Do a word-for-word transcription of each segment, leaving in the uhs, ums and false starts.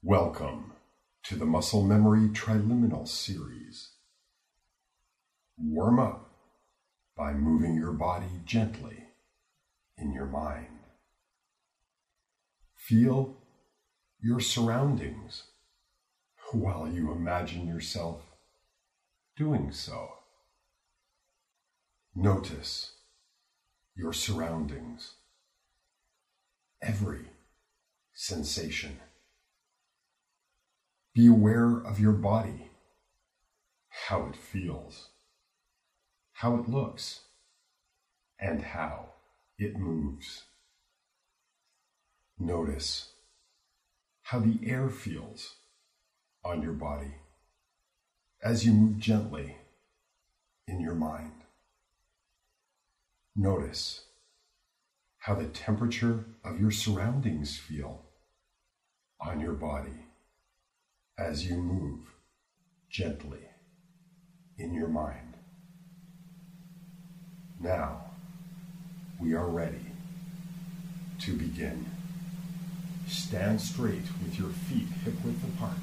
Welcome to the Muscle Memory Triluminal Series. Warm up by moving your body gently in your mind. Feel your surroundings while you imagine yourself doing so. Notice your surroundings, every sensation. Be aware of your body, how it feels, how it looks, and how it moves. Notice how the air feels on your body as you move gently in your mind. Notice how the temperature of your surroundings feel on your body as you move gently in your mind. Now, we are ready to begin. Stand straight with your feet hip-width apart.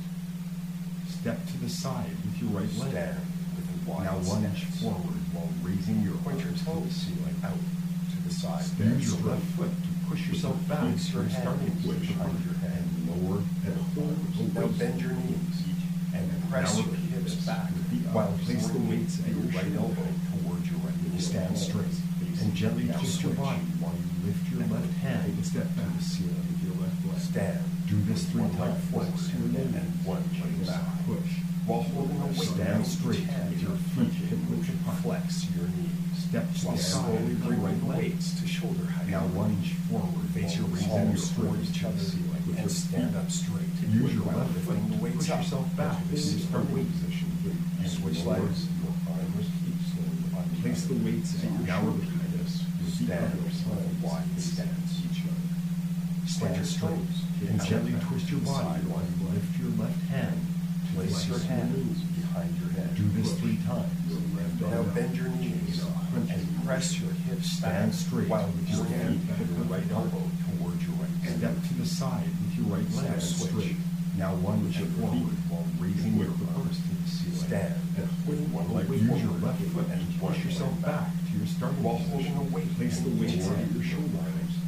Step to the side with your right leg. Stand with a wide Now lunge forward while raising your Point your arms to the toes ceiling. out to the side. Use your left foot to push yourself back Place to your your starting hand position behind your head. and lower and hold the Now weight. bend your knees and press Now your repeat hips this back with the while other. Place the bringing weights at your your right shoulder. elbow towards your right knee. Stand straight and gently Now twist your switch. body while you lift your And left hand take a step to the ceiling with your left leg. Stand. Do this three One leg times. forward Flex your and knees. one leg back. Push. While holding a weight, Stand straight hand with your feet hip-width apart. flex your knees. Step to While the side slowly with your bring right the leg. weights to shoulder height. Now lunge forward. Face your while raising palms your toward arms each to the other ceiling with and your stand feet. up straight. Use your While left foot lifting the to weights push up yourself back to to the your ceiling. starting position. You switch Lower legs. your arms slowly on. Place the weights at your Now shoulder. repeat this. Your Stand elbows with a wide face stance. each other. Stand Stand straight and Out gently back twist to your the body side. while you lift your left hand. to Place flex your hands behind your head. Do this three times. Now bend your knees and press your hips Stand back straight while with your bringing feet your right elbow towards your right knee. Step to the side with your right leg Stand straight. switch. Now lunge And forward while raising your arms to the ceiling. Stand with one leg Use your forward left foot and to one push yourself leg back to your starting while position. holding a weight. Place the in weights each at hand. your shoulder.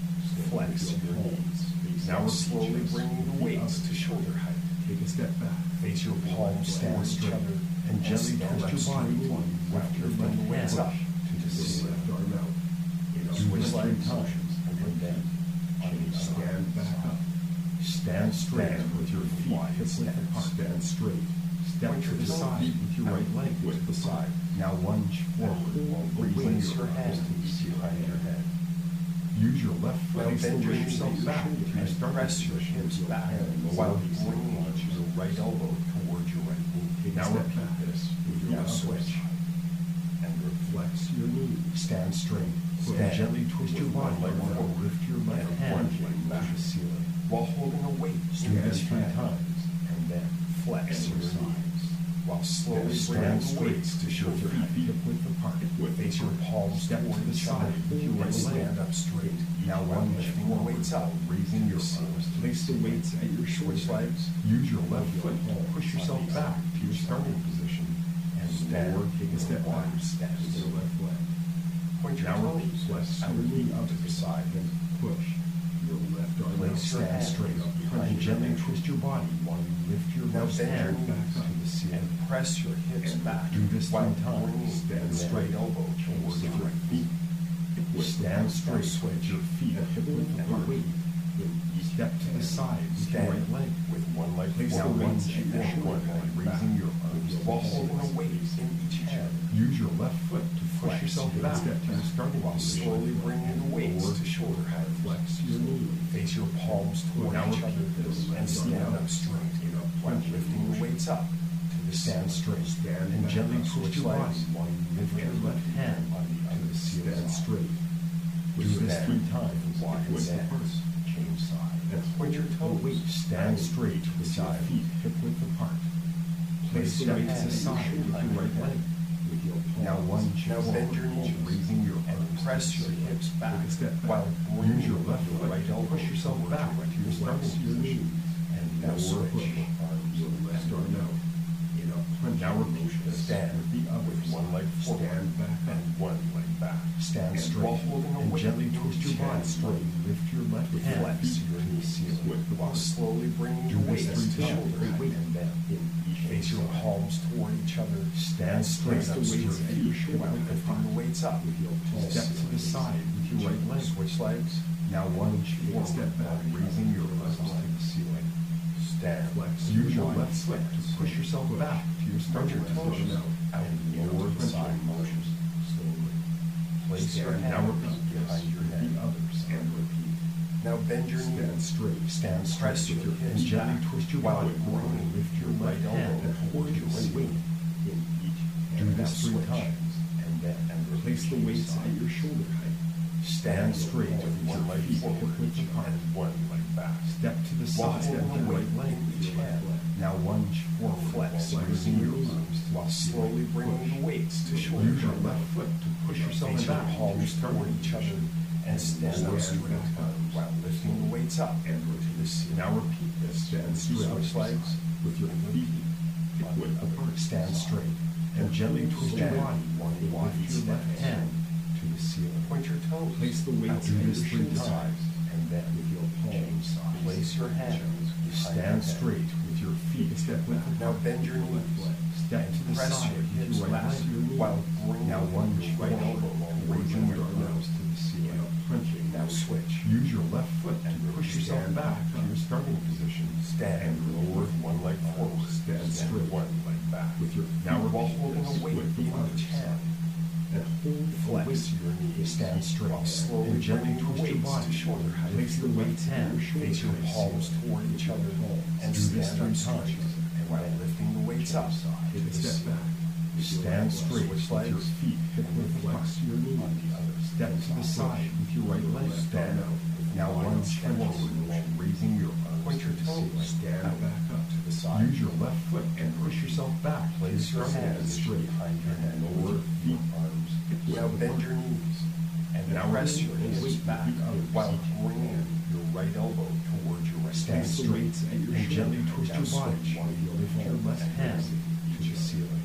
Flex your knees. Now Now repeat slowly this bringing the with the weights other. to shoulder height. Take a step back. Face your palms Stand towards each straight other and gently stand twist up your body straight while you while lift your lifting left the weights hand up to the ceiling. left arm out. Do Switch this three legs times. and then on the other Stand side. back up. Stand straight Stand with your feet wide hip-width stance. apart. Stand straight. Step Point to your the toes side with your right leg with to the side. Now lunge forward while raising Place your your arms hands to the ceiling. behind your head. Use your left foot Now to bend your push knees yourself back to your and starting press your position hips with your back hands while on the bringing ceiling. your right elbow towards your right knee. Now Step repeat back. this with your Now other switch. side. And Flex your knees. Stand straight. Stand And gently twist your with body one leg while you forward lift your left and hand one leg to back. the ceiling. while holding a weight Do in this each three hand. times and then Flex your exercise. knees while slowly Stand bringing the straight weights to with your shoulder feet height. hip-width apart. Face your palms Step to toward the each side other with your right and leg. stand up straight. Now while lunge lifting the forward weights up. while raising your arms. Place the weights at your Switch shoulder. legs. Use your left foot to push yourself back to your starting position and Stand lower, take a step with a back wide stance. with your left leg. Point your Now toes repeat, flex out your knee up to the side. and push your left arm Place out. your Stand hands straight up behind and your gently head. twist your body while you lift your Now left bend your hand back knees to the and ceiling. press your hips And back do this while three times. bringing Stand your straight. right elbow towards your right knee. Stand straight with your feet hip-width apart. Step to the side with your Stand right leg. with one leg Place the forward weights at your and shoulder one while leg back. raising your arms to While the holding a ceiling. weight in each hand. Use your left foot to push Flex yourself your back step to your starting while position. slowly bringing the weights Lower, to shoulder height. flex your knees. Face your palms toward Now each other repeat this and stand up straight while lifting the weights up to the Stand ceiling. straight. Stand and gently twist your body while you lift your left hand on the to other the ceiling. Stand side. straight. Do this Stand three times. wide With the stance. first. Change side. And Point your toes. Stand straight with your Side. feet hip-width apart. Place Place the your weights hands aside with behind your right your leg. head. With your now lunge Now forward bend your while knees raising your and arms to press the your ceiling. hips back Take a step back. while bringing Use your left your foot right to elbow push yourself towards back your right to your knee. starting Flex your position knees and Now switch. Arms your left arm out. In a punch. Now repeat this. Stand with the other with one leg forward Stand back up. and one leg back. Stand And straight while holding a and weight, gently twist your stand body. straight. Lift your left With hand. flex your knee ceiling With the while body. slowly bringing Do your this weight three to times. shoulder height and then face your palms toward each other. Stand straight Place up the to your weights at feet. your shoulder While lifting the weights up. Step to the side with your right leg. Switch legs. Now lunge Take a forward, step back, raising your arms to the ceiling. Stand. Flex. Use your left foot to push yourself back to your Spread starting your toes position. out and Lower into the side punching motions. slowly. Place your Stand. Now hand repeat behind this your with head. the other side. And repeat. Now bend your Stand knees. straight. Stand Press straight your with hips your hips gently back twist your while body forward. bringing Lift your your right right hand elbow towards towards your your weight. weight in each Do hand. this Now three switch. times. And then and Place the repeat. weights at your shoulder height. Stand straight with with one your leg feet forward hip width apart. and one leg back. Step to the While side holding with a your weight right leg in with each your left hand. leg. Now lunge forward, Flex, raising your arms to while the ceiling. slowly bringing Push. the weights to shoulder. Use your left foot to push yourself Face your back to palms your starting toward each other position. and stand up Stand straight back up. while lifting the weights up And to the rotate. ceiling. Now repeat this. Stand straight. Switch legs with your feet hip width apart. Stand straight And gently twist your Stand body. one wide Lift your left step. hand to the ceiling. Point your toes. Place the weight out to to this your three shoulder times. sides, and then With your palms change sides. Place your hands behind Stand your head. straight with your feet step width Now apart. bend your knees. Step to the Press side your with hips your right back leg. while bringing Now lunge your right forward, elbow while raising raising your your arms nose. to the ceiling. Punching. Now switch. Use your left foot to And push yourself stand back back to your starting position. Stand And lower with one leg forward. Stand straight. one leg back. With your Now feet while holding a weight with the in other each hand. side. And hold the Flex weight. your knees. Stand straight. While slowly And gently bringing the twist your weights body. to shoulder height. Place the weight hand to your Face your shoulder palms height. toward each other and Do this stand three up straight. times. And while lifting the weights up, Take to a the step ceiling. back. Stand straight Switch with your legs. feet hip width apart. Flex your knees. on the other Step to the side with your right leg. Stand out. Now wide lunge stretch. forward while raising your arms Point to your the toes ceiling. Stand out back up to the side. Use your left foot and push yourself back. Place your Stand hands straight behind your head. Lower feet. arms. Now bend your knees and Now press raise your your hips weight back with the other while side. bringing your right elbow towards your right Stand knee. straight and gently twist Now your body. switch. Lift your left hand to the ceiling.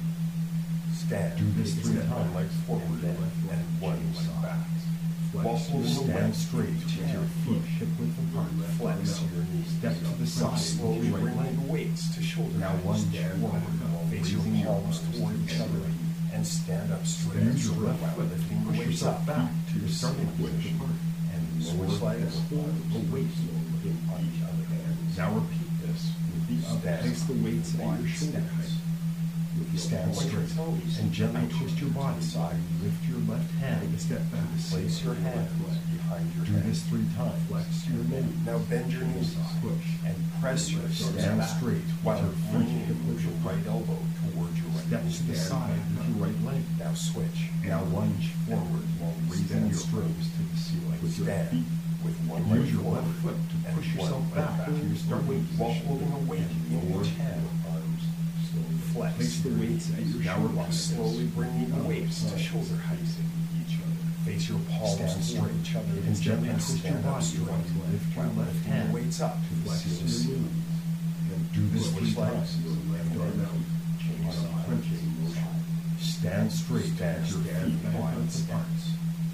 Stand. Do this Take a three step times. One leg forward And then and one leg back. While Flex. holding the Stand weight straight with with your feet hip width apart. Flex your knees. Step to the Now side slowly with your right bringing leg. the weights to shoulder Now height. lunge Stand forward back, while face your raising your palms arms toward to the each other ceiling. and stand up straight. Use your left while foot to lifting the push weights yourself up back to your starting position position. and Lower switch legs. and hold the weight in on the other hand. Now repeat this with the other. Stand. Place the weights at Wide your shoulder steps. height. With your Stand point your straight toes and gently out twist your to the body. side. Lift your left hand. Take a step back. Place your hands behind your Do head. this three times. Flex your knees. Now bend your knees Push. and press your hips Stand back straight while with your feet bringing hip width your apart. right elbow towards your right Step knee. to the side with your right leg. Now switch. Now lunge forward while raising your arms to the ceiling. With your Stand feet. with one leg Use your forward left foot to and push one yourself leg back to your starting while position. holding a weight in Lower each hand. arms slowly. Flex. Place the weights at your Now shoulder while height. slowly bringing the Other weights to side. shoulder height. Each other. Face your palms Stand toward straight each other and gently and twist your stand up body. straight Lift your while left lifting hand the weights up to the Flex your ceiling. knees. And do this Switch three legs. times. Your left arm out. Change On a sides. punching motion. Stand straight Stand with your stand feet back wide width apart. stance.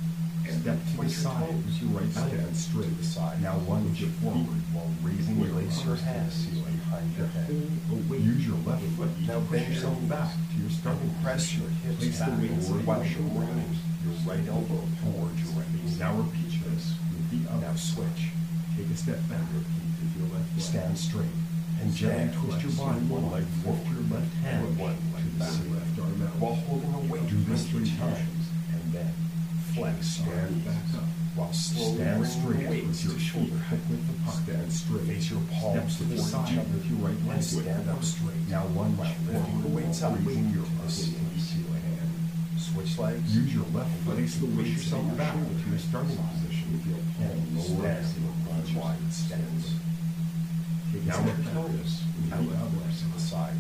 Step to the Point your side toes with your right out leg. to Straight. the side. Now lunge With your forward feet. while raising your Place your arms to the hands ceiling. behind your head. Hold away. Use your left foot Now to push bend your yourself knees. back to your starting Press position. your hips Place the back weights at while your shoulder bringing height. your right elbow towards your right knee. Now repeat this with the other. Now switch. Take a step back. Repeat with your left leg. Stand straight and gently Stand. twist your body. One leg Lift forward your left hand and one leg to the back. ceiling. Left arm out. While holding a weight Do this three each hand. times. And then flex Stand your back knees up. while slowly Stand bringing straight the weights with your to feet shoulder hip height. width apart. Stand straight. Face your palms Step to the toward side each other with your right leg. and stand up straight. Now lunge while lifting the weights up. raising your to the arms to ceiling. the ceiling. Switch legs. Use your left foot Place to the push weights yourself at your back shoulder to your starting position with your and palms lower stand and in wide stance. Take a Now step with back toes with out the other to the side.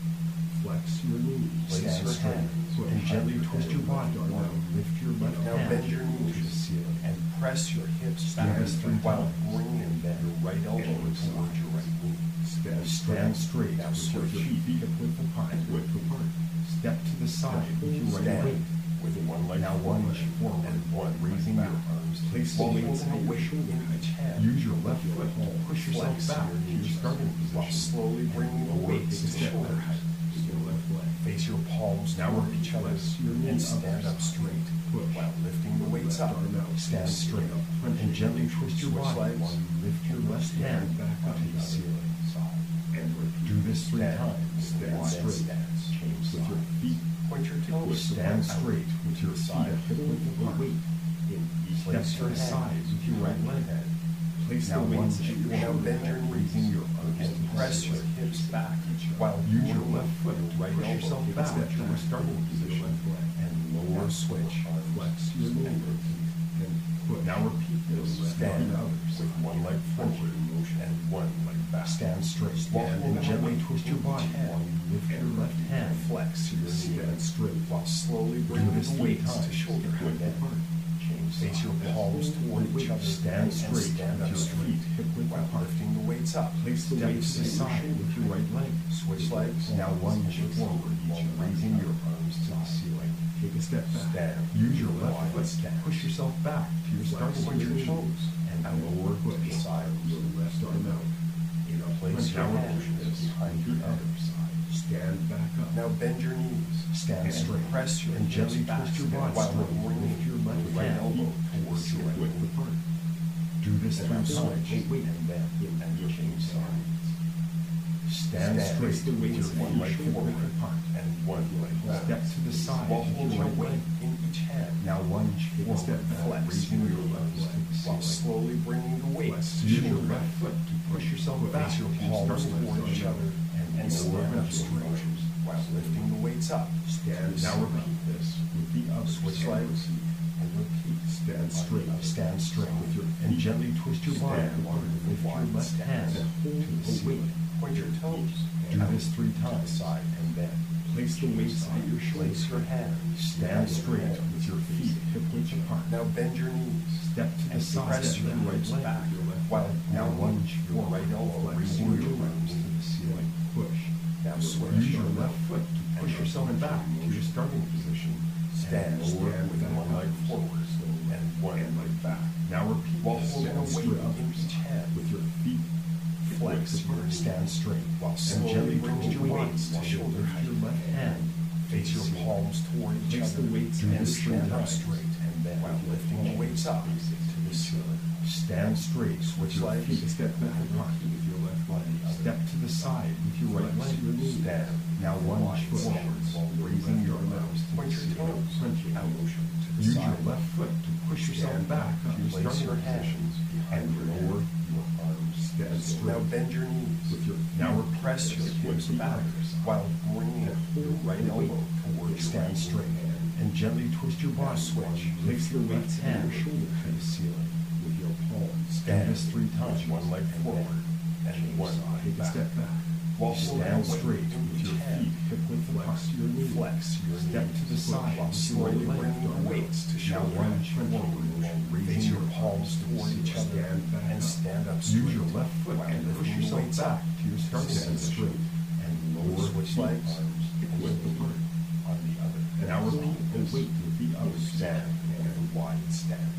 Flex your knees. Place Stand your straight hands and behind gently your twist head. your body. Now lift your left Now hand bend your to the knees ceiling. and press your hips Do back this three while times. bringing your right elbow And towards your right knee. Stand, stand straight Now with your switch. feet hip width apart. Width apart. Step to the side with your right Stand leg. with one leg Now forward lunge forward and one raising leg your back. arms. Place the While weights holding at a your weight shoulder in height. each hand. Use your left foot to push yourself Flex back your to your knees starting while position. slowly bringing the Lower weights to step shoulder back height. With your left leg. Face your palms Now toward repeat each other flex your knee and up. stand up straight Push. while lifting the weights Left up. arm out. Stand straight and gently twist your Switch body legs. while you lift your left hand back up to the ceiling. Side. And repeat. Do this three Stand. times. Stand Wide straight. stance. Change With your side. feet, Point your toes. stand out. straight with your Side. feet hip width A apart. weight in each Step Place to your the hand side with your right leg. head. Place Now the weights lunge. at your Now shoulder bend your height, knees raising your arms and to the press your ceiling. hips back while Use your moving left foot to right push elbow yourself to back step to your starting position and lower Now switch. flex your knee And repeat. and push. Now repeat this with Stand the up other with side. one leg forward and one leg back. Stand straight While and holding gently a weight twist your in body each hand. while you lift your left hand. Flex your Stand knee straight while slowly Do bringing this the three weights to times. shoulder Width height. apart. Change Face your palms toward each other Stand and straight stand with up your straight feet hip width while apart. lifting the weights up. Place the Step weights to the side with your right leg. Switch legs. Now lunge forward while raising your arms to the ceiling. Take a step back. Stand. Use your left Wide foot to stance. push yourself back to your starting Point your position toes and out. lower To the push. side. your left arm out. You know, place your Now hands repeat this behind with your the head. other side. Stand back up. Now bend your knees. Stand and straight press your and hips gently back twist your body while straight. bringing Lift your left right hand elbow towards your right Width knee. apart. Do this And three now times. switch and bend and your change sides. Stand straight the with weights your at one feet leg hip forward width apart. and one leg back. Step to the side While with holding your a right weight leg. in each hand. Now lunge Take a forward, step back. Flex raising your your left arms to leg the while ceiling. slowly bringing the weights to Use your shoulder left height. foot to push yourself back Face your to your palms starting toward each position other and and lower stand up your straight arms. while lifting the weights up. Stand Now back. repeat this with the other Switch side. legs and repeat. Stand straight, stand straight with your and gently twist your body Stand while you lift your wide left hand stance. to the ceiling. Point your toes Do out this three to the times. side and bend. Place the weights at your shoulder. Place your hands. Stand straight with your feet hip width apart. Now bend your knees. Step to the And side press with your your right hips leg. back Your left while leg. Now lunge your forward, right elbow raising toward your your arms to the ceiling. Push. Now Use switch. your left foot to push yourself back to your starting position. Stand And lower stand with back one leg up. forward and one leg back. Now repeat While this. holding a Stand weight straight in each hand. with your feet Flex width apart. Stand straight while and slowly gently bring twist your your weights weights to while you shoulder lift height. your left hand. Face your palms toward each Place other the weights and in the stand up straight straight and bend while lifting the weights up to the ceiling. Stand straight with Switch your legs. feet step back apart. With your left leg. Step to the side with your right Flex your leg. knee. Stand. Now lunge Wide forward stance. while raising your arms to Point the your ceiling. toes out to the Use side. your left foot to push yourself Stand back to your Place starting your position hands behind and your lower head. your arms. Stand Now straight bend your knees. with your Now now repeat press this your with hips the back other side. while bringing your right elbow towards your Stand right straight knee. and gently twist your body. Now switch. Place your left hand your shoulder to the ceiling with your palms. Stand Do this three times. with one leg forward and one leg Take a back. step back. While holding a Stand weight straight in with each your hand. feet hip width apart. your knee. Flex your Step knees to the side while with your slowly right leg. bringing the weights to Now shoulder lunge height. forward while Face raising your palms arms to the toward each ceiling. other Stand back and up. stand up straight. Use your left foot while and push lifting the yourself weights back up to your starting Stand position straight and lower Switch your legs. arms hip width apart. on the other. And now repeat this weight with the other Stand side. with a wide stance.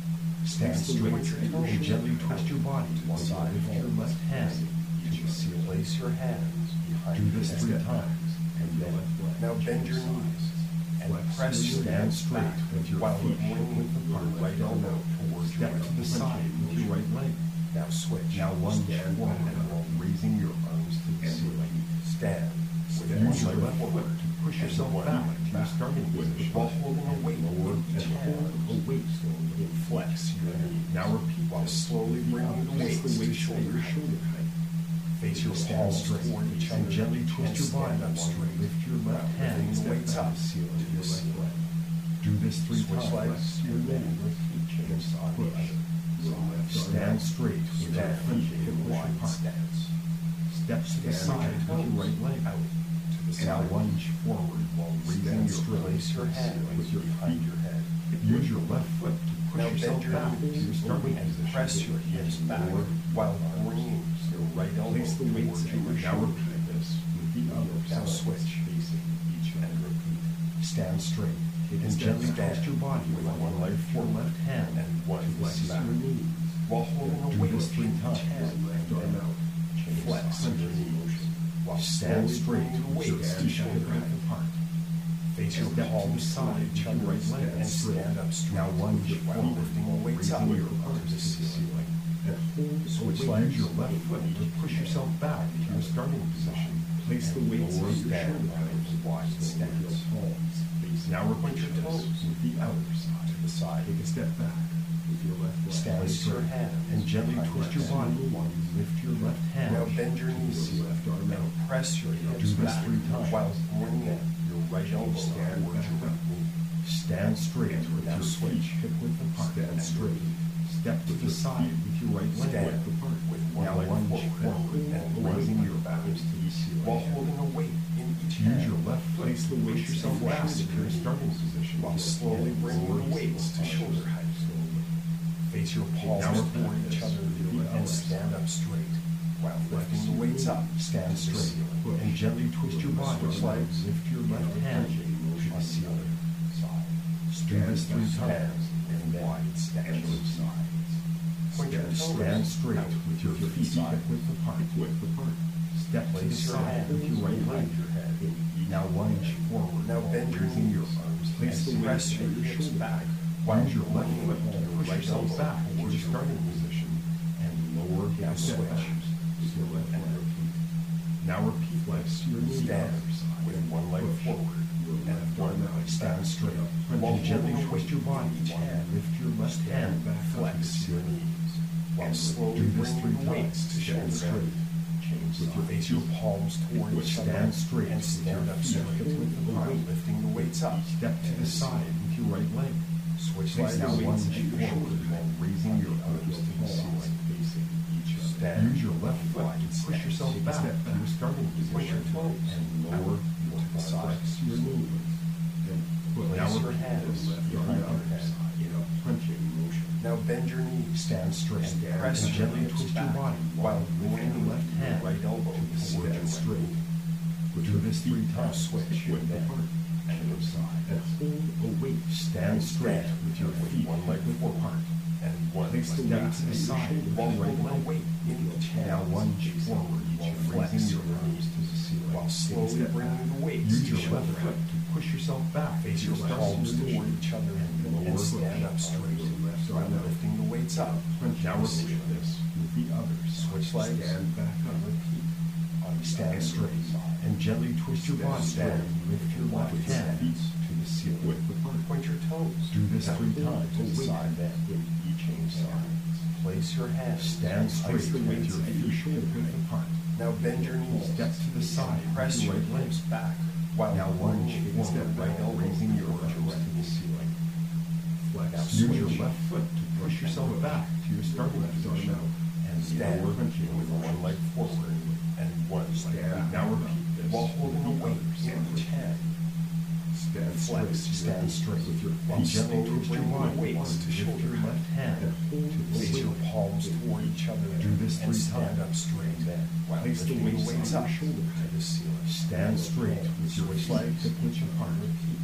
Stand Place the straight weights at your and shoulder gently height. twist your body To the while you side. lift your left hand to the ceiling. Place your hands behind Do your this head. three times and Your then left leg. Now bend your knees and Flex press your your stand hands straight back with your while feet bringing width your apart. right elbow towards your Step right to the knee. side with your right leg. Now switch. Now lunge Stand forward back up. while raising your arms to the And ceiling. Stand with Use one your leg left foot forward to push and yourself one back leg to your back. starting position. While holding a weight Lower in each and hand. hold a weight slowly. Flex your knees. Now repeat while this. slowly bringing the Place weights the to weights at shoulder your height. shoulder height. Face your Stand palms straight toward each and other gently and twist your body stand up while you straight. lift your left While hand lifting the step weights back up to the ceiling to with your the left ceiling. leg. Do this three Switch times. legs Your and then knee. repeat change on the Push. other. Your left arm Stand out. straight with your Stand feet in hip width wide apart. stance. Step to the Stand side with your right leg. out to the Now side. lunge forward while raising Stand your straight. Place your arms hands with your behind feet. your head. Use your left foot to push Now yourself bend your back to knees your starting and position. press your hips back while bringing your right elbow Place the weights towards at your your shoulder. shoulder. Repeat this with the other Now side switch. facing each And other. repeat. Stand straight Take a and step gently back twist your body with with one leg your forward left hand and one Flex back. your knees. While holding a Do weight this three in each times. hand, Left arm out. Change flex sides. your knees. While stand slowly straight bringing the with your weights to feet shoulder hip height. width apart. Face your Step to the palms side toward each with other your right leg and straight. stand up straight. Now lunge while forward, lifting the weights up raising your to arms the to the ceiling. And hold Switch away. legs, your left foot to push yourself back to your starting position. Place the And weights lower on your stand shoulder with wide with your stance. palms facing Now each repeat your other toes with the other side. to the side. Take a step back with your left leg. Stand Place your straight hands and gently behind twist your your back. body while you lift your left hand. Now bend your knees Your left arm out. and press your Do hips this back three times. while bringing your right elbow Stand towards your back right knee. Stand straight with Now your switch. feet hip width apart. Stand straight. Step to the side with your right leg Stand width apart. with one Now leg lunge forward forward and and one raising leg your back arms to the ceiling. while holding a weight in each Use hand. your left foot Place the to weights push yourself and back flex to your starting position. while slowly And bringing lower the weights to shoulder height. Face your palms Now repeat toward each this other with your and elbows. stand up straight while lifting the weights up. Stand to the straight ceiling. and gently twist your body. Switch legs. Lift your left hand to on the the ceiling. side. Do this three Hands times. and wide stance. Point your toes Stand straight out with your to the feet side. hip width apart. Width apart. Step to the Place your side hands with your right leg. behind your head. Now lunge forward. Now bend your raising knees your arms. Place the and weights press at your your hips shoulder. back while Use your left bringing foot to your push right yourself elbow back to towards your your starting right knee. position and lower Now your switch. arms with your left And leg. repeat. Now repeat flex your knee Stand side. with one leg Push forward your and left one arm out. leg Stand back. straight While and gently holding a twist weight your body. in each While hand. lift your left hand Stand back up flex to your the ceiling. knees while And slowly do this bringing three the weights times. to Stand shoulder straight. height. With your face your palms toward each other Stand straight and with stand your up feet straight hip width apart. while lifting the weights up. Step to the side with your right leg. Switch Place legs now and lunge weights at your forward shoulder while raising your arms to the Palms ceiling. facing each other. Stand. Use your left foot to push yourself Take a back step to your back. starting Point your position toes and lower out your to the side. flex your knee. And put Place Now your repeat hands this left behind arm your out head. in a punching motion. Now bend your knees. Stand straight And and press your gently hips twist your back body while while lifting bringing your left your hand right elbow to the towards stand your right straight. knee. Do this three times. Switch Width and apart. and to the side. And hold a weight. Stand straight with your With feet one leg width forward apart. and one Place the leg Step weights to the at your side shoulder. with while your right holding a leg. weight in each hand. Now lunge forward while Flex raising your your arms knees to the ceiling. while slowly step bringing back. the weights Use to your left shoulder foot height. to push yourself back. Face to your starting palms position toward each other and and lower stand up straight while lifting the weights up. Now repeat this with the others. Switch legs Stand back and up. repeat. On the Stand straight and gently twist your body Stand. and lift your left Wide hand stance. to the ceiling. Width apart. Point your toes. Do this Now three hold times. to the Wait. side bend. In each Change hand. sides. Place your hands. Stand straight Place the with weights your at your feet shoulder hip width height. apart. Now bend your knees. Step to the side Press with your your right leg. hips back while Now lunge bringing forward your right while elbow raising your towards arms right to the ceiling. Flex. Now Use your switch. left foot to push yourself back to your starting Left arm position out. and Stand lower with one leg forward and one leg Stand. back. Now repeat this While holding a with the weight others. in each hand. Stand Flex. straight. Stand straight with your While feet gently slowly twist your bringing the body weights while to you lift shoulder your height. left hand And hold to the the Place weight. your palms toward each other Do this and three stand times. up straight while Place the lifting the weights weights on up your shoulder to the ceiling. Stand straight with your Switch feet legs. hip width apart.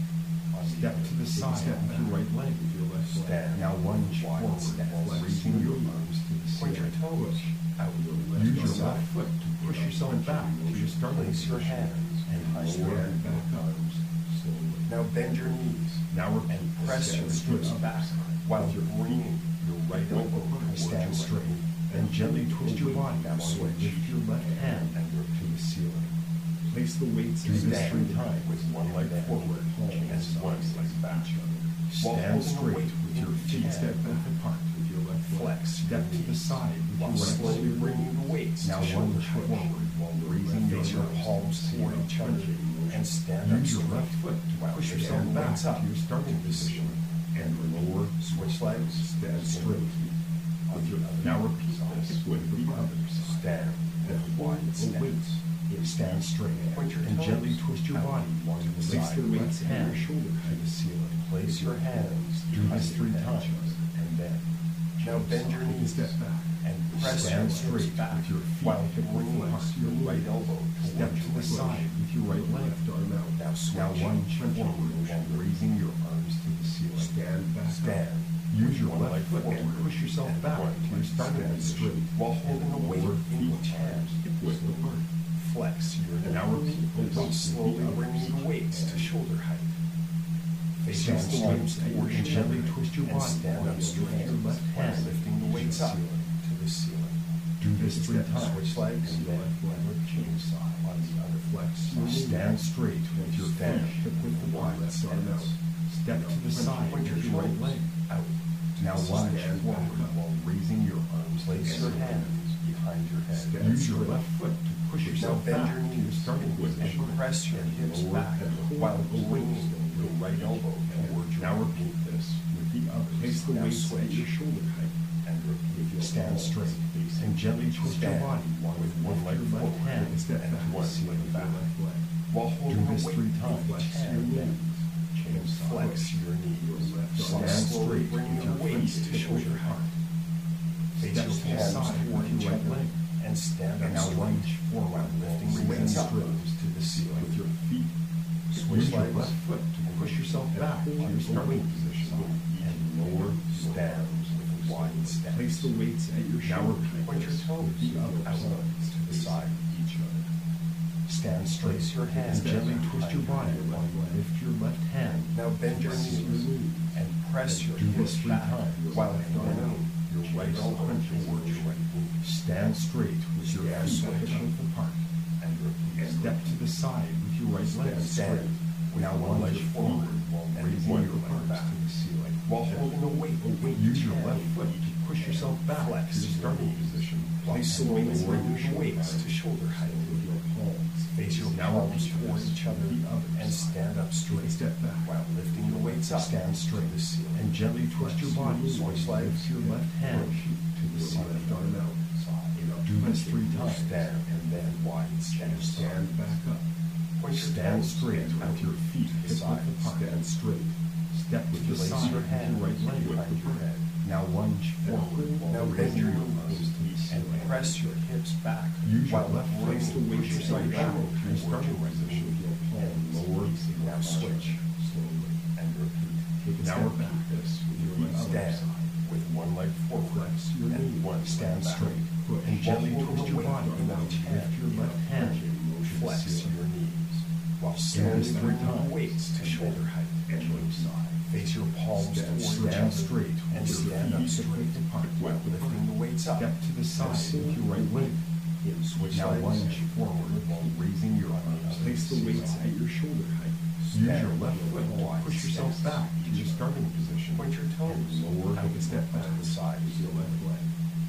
On the Step other. to the side step with your back. right leg. With your left leg. Stand. Now lunge Wide forward stance. while raising your arms to the Point your ceiling. toes out. Use your left foot to push yourself back to your starting Place your position hands and behind your lower head. your arms slowly. Now bend your knees Now repeat and this. press your Stand hips straight. back while you're bringing your right elbow towards your Stand right straight knee. and gently twist your body Now while you switch. lift your left hand And to the ceiling. Place the weights Do at this your three Stand times. with one leg forward and one leg back. While Stand holding a straight weight with your in each feet hand. step width apart. with your left leg. Flex. Step to the side with While your right slowly leg. bringing the weights Now to shoulder lunge height. forward while raising your Face your arms palms to the toward ceiling. each other and stand up Use your straight left foot to while push lifting yourself the back weights to up your starting to the position ceiling. and lower. Switch legs. Stand straight. On the other Now repeat side. this with the others. Stand with wide Wait. stance. Stand straight Point your and toes gently twist your out body while you to the place side. the Weights left at hand your shoulder to the ceiling. Place your hands Do behind this your three head times and then Now bend your Take a knees step back. and Press Stand your straight hips back with your feet while hip width bringing apart. your right elbow Step towards to your the right side with your right leg. Left arm out. Now switch. Now lunge forward while raising your arms to the ceiling. Stand back Stand. Use your One left leg foot to forward push yourself and back one to your leg starting stand position. while holding a weight Lower in feet each hand. hip width apart. Flex your And now repeat this while with slowly the other bringing the weights to hand. shoulder height. Face Stand your palms straight towards and each gently other twist your and body stand while up you straight lift your left while hand lifting the to weights the up ceiling. to the ceiling. Do this three Step, times. Switch legs and then change side on the other flex. Stand straight with your feet Stand. hip width apart. Left arm out. Step to the side Point with your your right toes leg. out. Now lunge Stand forward back up. while raising your arms. Place your hands behind your head. Step Use your straight. left foot to push Now yourself bend back your to your knees starting position. and press your hips Lower back and hold while the bringing weights your right elbow towards your Now right repeat this with the other. Place the Now weights switch. at your shoulder height. and repeat. Stand straight and gently twist your Stand body while with you one lift leg your left forward hand Take a step and back. one Seal leg with your back. left leg. While Do holding a this weight three in times. each Flex your hand, knees. and flex your knees. left While Stand slowly straight bringing with your your weights feet to hip shoulder width height. Face Step your to the palms side toward with each your right other leg. and stand And up now straight lunge forward while lifting the while weights raising up your arms to the ceiling. with your feet. Switch Use your legs left foot to push yourself back to your starting position. and lower stand with wide stance. Place the weights at your Now shoulder repeat height. Point your this toes with the other out side. to the side of each other. Stand straight Place your hands and gently behind twist your body your while you left leg. lift your left hand. Now bend your to the knees ceiling. and press your Do this hips three back times. while bending your right elbow Punches. towards your right knee Stand straight with your Stand feet straight. hip width apart. and repeat. Step to the side with your right leg Stand straight. with Now one lunge leg forward forward while and raising one your leg arms back to the ceiling. while holding a weight. Use your left foot to push yourself back Flex to your starting position. Place the And weights, lower your bringing shoulder weights height to shoulder height. with your palms. Face your Now palms repeat toward this each other with the other and side. stand up Take straight a step back. while lifting the weights up Stand to straight the ceiling. and gently twist your body Switch while you legs lift your left hand to the ceiling. Left arm out. Do this three times. Stand and then wide stance. Stand back up. Point your Stand toes straight out with your feet to the hip side. width apart. Stand straight. Step to the Place side your with hand your right leg behind your head. Now lunge forward Now while bend raising your your arms knees to the and ceiling. press your hips back Use your while left foot bringing to the push weight yourself right back elbow to your towards starting your right position knee. with your palms lower. Now switch Slowly. and repeat. Take a Now step repeat back. this with your Feet other Stand side. with one leg forward Flex your and knees. one Stand back. straight Push. and gently While twist holding your a weight body in while each you lift your hand. left hand to Flex the ceiling. your knees while this slowly three bringing times. weights to shoulder height. Face your palms Stand toward each Stand other straight and with your stand up feet hip straight width apart. while lifting the weights up. Step to the side with your right leg. Switch Now legs lunge forward while raising your arms. Place the weights at your shoulder height. Use your left foot to Wide push yourself stance. back to your starting position. Point your toes And lower out take a step back to the side With your left leg.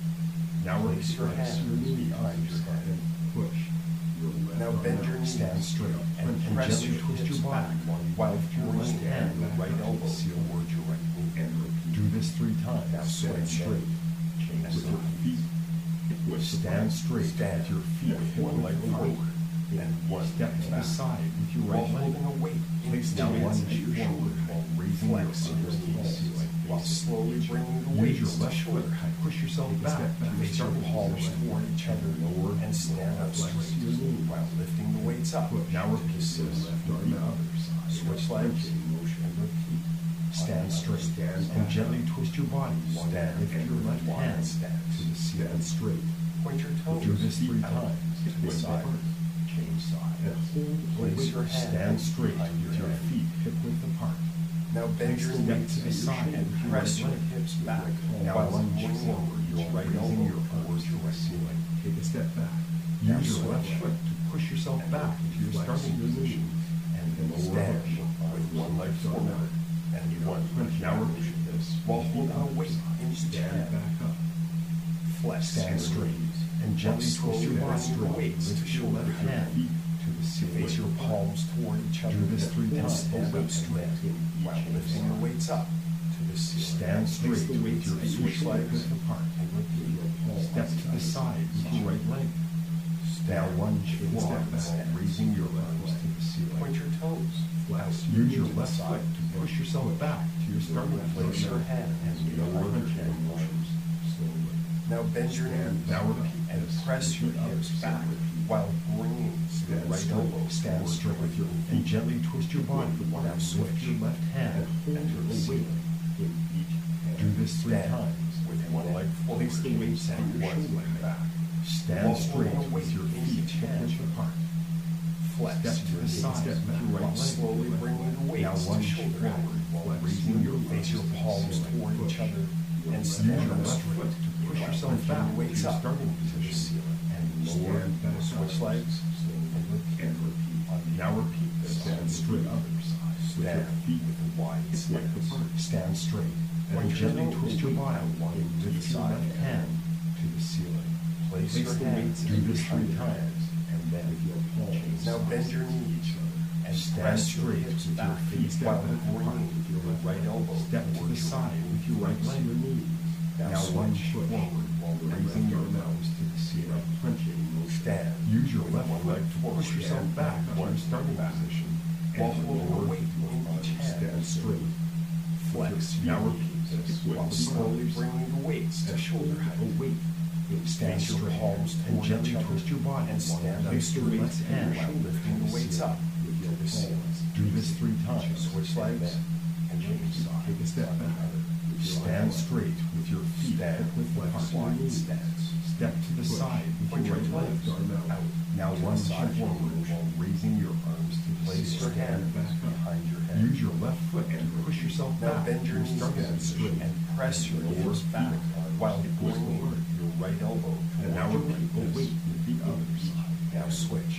Now Place release your your hands hands behind your head. And push. Your left Now arm bend out. your knees Stand straight and and press gently your twist hips your body back while you while lift your pouring right hand your right back elbow to the ceiling. towards your right knee. And repeat. Do this three times. Now Stand switch straight. Change With your sides. feet. With Stand straight Stand with your feet with hip one leg width apart. forward and one Step to the back. side with your While right leg. holding a weight in Place each the Now weights hand. lunge at your forward shoulder while raising your Flex arms your to the knees ceiling. while slowly bringing the Use weights your to left foot shoulder to height. push yourself Take a back step to back. your Face your starting palms position. toward each other Lower and stand up Flex straight your knees. while lifting the weights up. Push. Now repeat this Your with left the arm out. other side. Switch legs Punching motion. and repeat. Stand straight Stand and back. gently twist your body while you Stand lift your and left wide hand stance. to the ceiling. Stand straight. Point your toes Do this three out times. to the With side. the Change side. And hold. Place your hand Stand straight behind with your head. feet hip width apart. Now bend Place your the knees to the side and with your press right your leg. hips back Now while lunge bringing forward your while right raising elbow your arms towards to your the right knee. ceiling. Take a step back. Now Use your switch. left foot to push yourself back to your Flex starting your position. knees. And lower Stand push. with one leg forward and one Now back. repeat this While holding a weight in each Stand hand. back up. Flex Stand your straight knees and gently while twist your slowly body bringing the while you weights to lift your shoulder left height. hand to the ceiling. Face your palms toward each other. Do this three and times. stand up And straight then while change lifting the sides. weights up to the ceiling. Stand straight the with weights your at your feet shoulder width apart. and repeat. Step to the side with your right leg. Now lunge Take a step forward back. while raising your arms to the ceiling. Point your toes Flex. out Use your to the left side. foot to push yourself back to your starting Place your position. hand And behind lower your the head. motions slowly. Now bend your Stand knees now repeat and this press your with the hips others. back while bringing your Stand right straight. elbow Stand towards straight your with your right feet and gently twist your body. Now Now switch. lift your left hand And and to hold the the weight ceiling. in each hand. Do this three Stand times. with one leg forward Place the weights at and your one shoulder leg back. Stand While straight holding a with weight your in feet each hip hand. width apart. Flex Step to your the knees side step with back your right while leg. slowly bringing the weights Now to lunge shoulder height forward while while raising your face your arms to the palms ceiling. toward each other and Use stand your up left straight foot to push while yourself lifting back the to weights your up starting to the position ceiling. and lower Stand back and Switch up. legs and repeat. And repeat. On the Now repeat this Stand and straight straight. other side. With your Stand feet with a wide hip width stance. apart. Stand straight and Point your gently elbows twist your body out while you to the lift your side. left hand to the ceiling. Place Place your the hands weights Do this behind three your head. times and then With your palms. Now bend your knees and Stand press your straight hips with your back feet while step back apart bringing with your your right elbow Step to the towards your side right with your right Flex leg. your knees. Now Now switch. lunge forward while Your raising left your arm out. nose to the ceiling. Punching motion. Stand. Use your with left one foot leg to forward push yourself and back to one your starting back. position While and holding a lower weight in each hand. Stand straight. Flex Now your repeat knees this while with slowly the bringing the weights to shoulder height. A weight. Stand Face your straight palms and toward gently each other twist your body and while stand you up place your straight left hand while lifting the weights up With to your the ceiling. palms. Do this three times. Switch legs and change side. Take a step back. With your Stand left leg. straight with your feet Stand hip width with apart. wide stance. Step to the Push. side with Point your your right leg. left arm out. Now to the lunge side. forward while raising your arms to the Place your ceiling. hand back up. behind your head. Use your left foot to push yourself Now back bend to your your knees starting again position and press your lower hips back feet while hip width bringing apart. your right elbow And now toward your repeat right this wrist. with the other side. Now switch.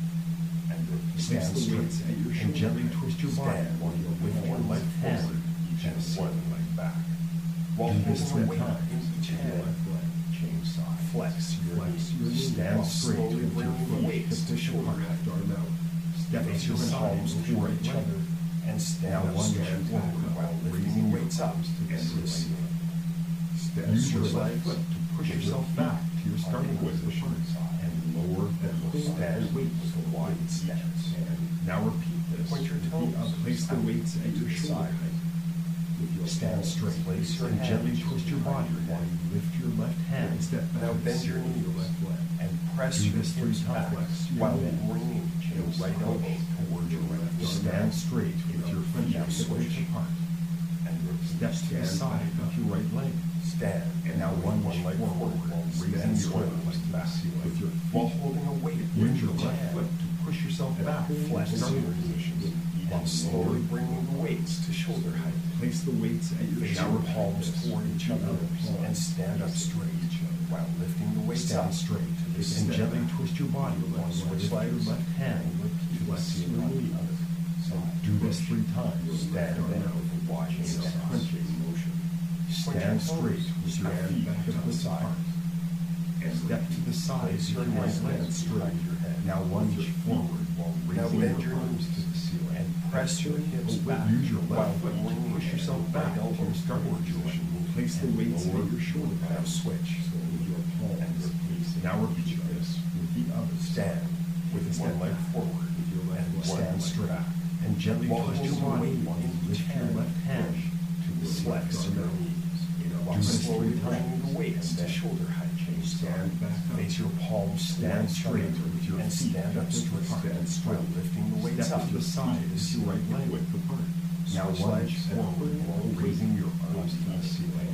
And repeat. Stand Place the straight weights at your and shoulder. gently twist your body Stand while you with lift your one leg left hand forward to and the ceiling. one leg back. While Do this holding a three weight times in each with your hand. left leg. Change side. Flex your Flex knees. your knees. Stand while straight slowly with your bringing the feet weights hip to width shoulder apart. height. Left arm out. Step Face to your the side palms with your toward right each leg. other and stand Now up lunge straight forward while lifting raising the your weights up arms to the and to the ceiling. ceiling. Stand Use your straight. left foot to push yourself back to your starting position and lower and Stand stand. with a wide stance. Now repeat this. Point your with the toes other. Place the weights at your to the shoulder side. height. With your Stand palms. straight Place your and gently hands twist your body behind your while head. you lift your left hand. And step back. Now to the bend your ceiling with knees your left leg. and press Do your this three hips back times. while Your bringing your right elbow toward your right wrist. Stand straight with your feet Now hip width switch. apart. And repeat. Step to the Stand side back with up. your right leg. Stand And now with lunge one leg forward forward while stand raising your swing arms to the back ceiling. With your while holding a weight Use with your each left hand. foot to push yourself back to your Flex starting your position knees while and slowly lower. bringing the weights to shoulder height. Place the weights at your Face Now your shoulder. repeat palms this toward with each the other other side. and stand up straight while lifting the weights Stand up straight to the and ceiling. gently twist your body while you Switch lift your legs left hand and repeat to the flex ceiling your on the knees. other side. Do this three times. Stand Arm there out. with a wide In a stance. punching motion. Stand straight with your Stand feet back hip to the width side. apart. And Step to the side Place with your your right hands leg straight. behind your head. Now lunge With your forward while Now raising bend your your arms knees to the ceiling. and press your hips back Use your while left foot to bringing push yourself your back right to elbow your starting toward your position. right knee. place the and weights lower at your shoulder. Now switch. With your And palms. repeat. Now repeat this with the other Stand side. with Step one leg back. forward With your left and leg. one Stand leg straight back. and gently While twist your holding body weight while in you each lift your hand. left hand to the Flex ceiling. your knees while Do this slowly three bringing the times. weights And to then shoulder height. Change Stand side. back up. Face your palms Stand toward each straight other with your and feet stand up hip width straight apart. Stand straight. while lifting the weights Step up to the side with your right leg. Width apart. Now Switch lunge legs and forward while raising your arms to the ceiling.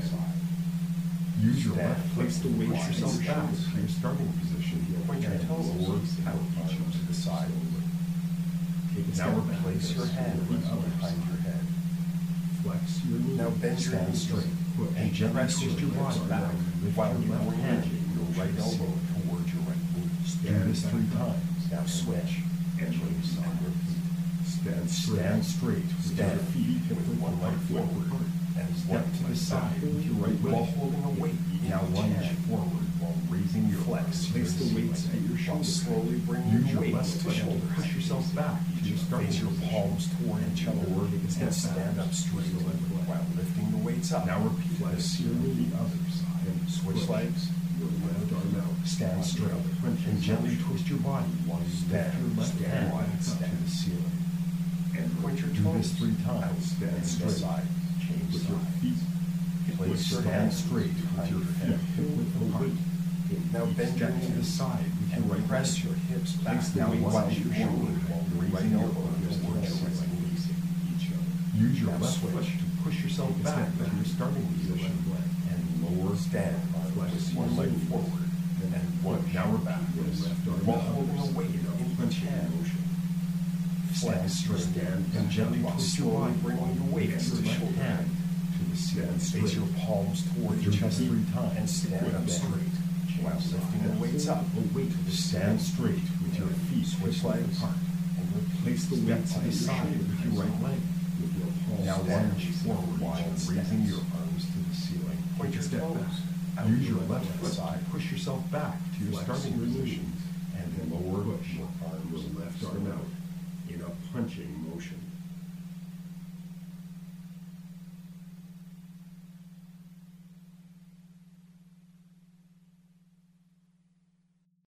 Use your Stand. left Place the weights push at yourself your back shoulders. to your starting position. Point your and toes lower out and each to the side. Take a Now step repeat back. Place your hand with the other behind side. your head. Flex your knees. Now bend your Stand knees straight Push. and gently press twist your your hips body back lift while your you left bring hand your right elbow toward your right knee. Do this three times. Now switch And and change side. repeat. Stand straight. Stand straight with your Stand feet hip with width one leg apart. forward and Step one to the leg side back with your right while leg. holding a weight in Now each lunge hand. forward while raising your Flex. arms to Place the ceiling. weights at your While shoulder. slowly bringing Use the your weights left to foot to shoulder push height. yourself back to your starting Face your position. palms toward each other Lower and and step stand back. up straight while lifting the weights up. Now repeat Flex this your on the knees. other side. And Switch push. legs. Your left arm out. Stand straight and gently twist your body while you lift Stand. your left Stand hand wide. up to Stand. the ceiling. And point your Do toes this three times. out Stand and to the straight. side. Change With your side. feet hip Place your hands straight with your feet hip width apart. Now bend your Step to the knees side with your and right press leg. your hips back. Place the Now weights while on your you're shoulder, raising raising your elbows arms towards towards your your right knee. each other. Use your Now left switch. foot to push yourself Take a back step to back. your starting position and lower Stand Flex with your one leg knees. forward and one Now shoulder repeat back this left arm while out. holding a weight in each hand. Stand straight Stand and gently while twist your slowly body. bringing the weight Place to your the left shoulder. hand to the ceiling. Stand Face your palms towards Your your chest feet three times. and stand up Then straight while lifting the weights up. Stand straight with your feet Switch hip width legs apart. and repeat. Place the weight to the side with your right leg. With your palms Now stand. lunge forward while raising your arms to the ceiling. Point your Step toes back. out Use your to left the foot to side. push yourself back to your Flex starting your position